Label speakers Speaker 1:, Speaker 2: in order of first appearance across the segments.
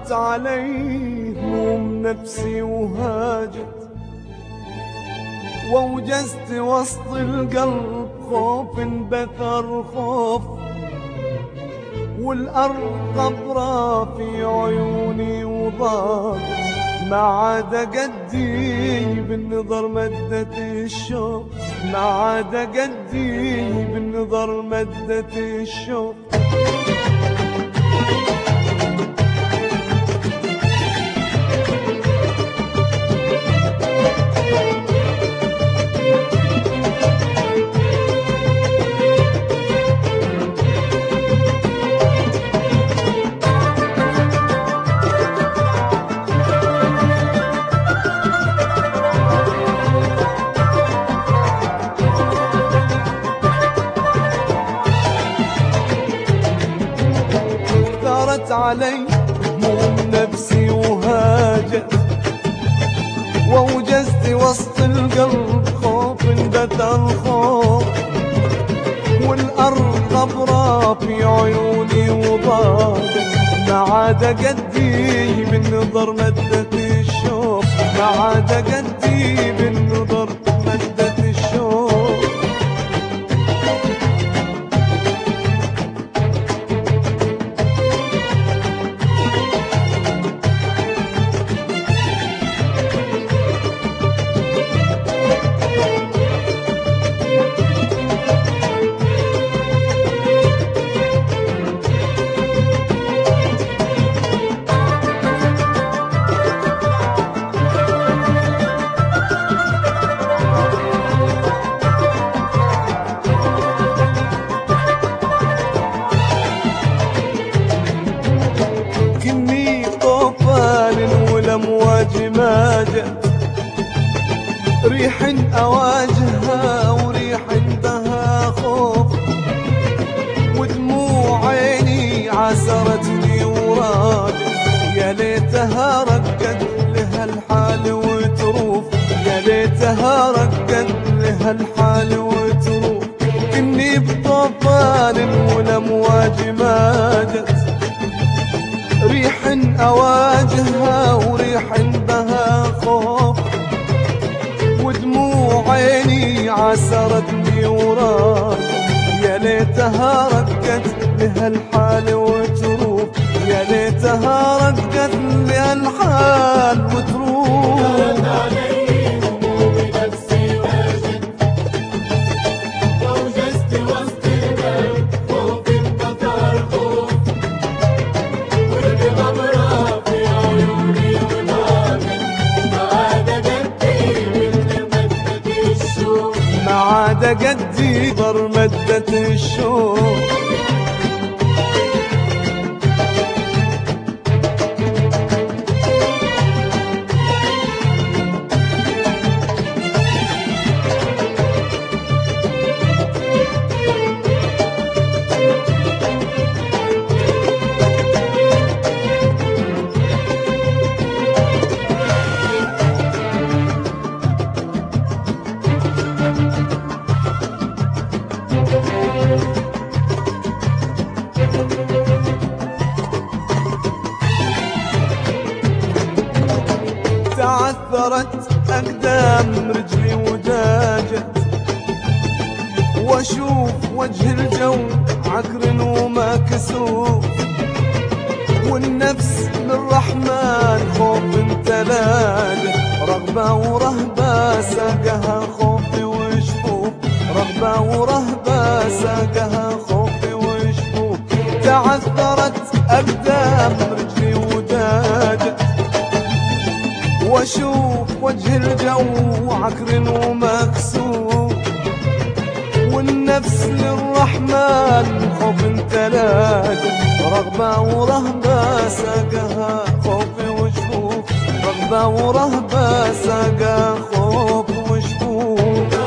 Speaker 1: ثارت علي هموم نفسي وهاجت، ووجزت وسط القلب خوف انبثر خوف، والأرض قبرة في عيوني وضاقت، ما عاد قدي بالنظر مدة الشوق، ما عاد قدي بالنظر مدة الشوق. علي هموم نفسي وهاجت، ووجزت وسط القلب خوف انبثر خوف، والأرض قبرة في عيوني وضاقت، ما عاد قدي بالنظر مدة الشوق، ما عاد قدي بالنظر مدة الشوق. الأمواج ماجت، ريح أواجهها وريح بها خوف، ودموع عيني عسرتني وراجت، يا ليتها رقت لها الحال وتروف، يا ليتها رقت لها الحال وتروف. كني بطوفان والأمواج ماجت، ريح أواجهها وريح بها خوف، ودموع عيني عسرتني وراجت، يا ليتها رقت لها الحال وتروف، يا ليتها رقت لها الحال وتروف. عاد قدي ضر مدة الشوق. تعثرت أقدام رجلي وداجت، واشوف وجه الجو عكر ومكسوف، والنفس للرحمن خوف تلاقى، رغبة ورهبة ساقها خوفي وشفوف، رغبة ورهبة ساقها خوفي وشفوف. تعثرت أقدام رجلي وداجت، واشوف وجه الجو عكر ومكسوف، والنفس للرحمن خوف تلاقى، رغبة ورهبة ساقها خوف وشفوف، رغبة ورهبة ساقها خوف وشفوف.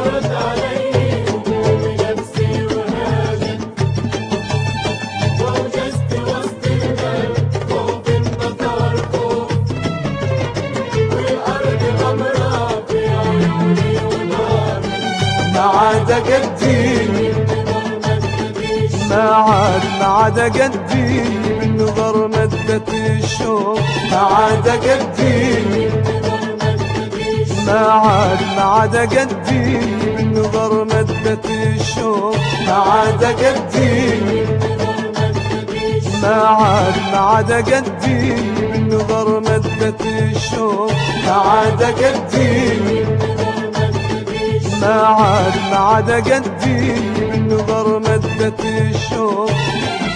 Speaker 1: ما عاد قدي ما عاد قدي بالنظر مدة الشوق ما عاد قدي، ما عاد قدي بالنظر مدة الشوق ما عاد قدي، ما عاد قدي بالنظر مدة الشوق ما عاد قدي، ما عاد قدي بالنظر مدة الشوق.